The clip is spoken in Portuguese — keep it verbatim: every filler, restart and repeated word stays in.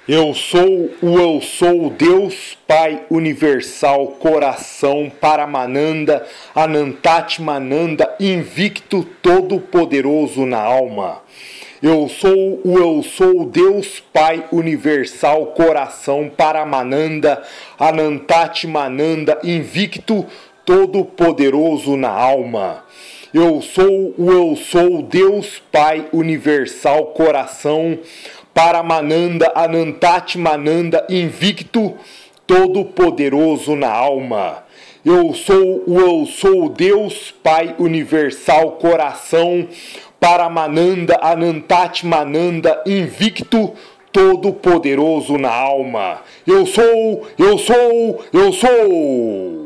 Eu sou o Eu Sou, Deus Pai Universal, Coração, Paramananda, Anantatmananda, Invicto, Todo-Poderoso na alma. Eu sou o Eu Sou, Deus Pai Universal, Coração, Paramananda, Anantatmananda, Invicto, Todo-Poderoso na alma. Eu sou o Eu Sou, Deus Pai Universal, Coração, Paramananda, Anantatmananda, Invicto, Todo-Poderoso na alma. Eu sou o Eu Sou, Deus Pai Universal, Coração, Paramananda, Anantatmananda, Invicto, Todo-Poderoso na alma. Eu sou, eu sou, eu sou!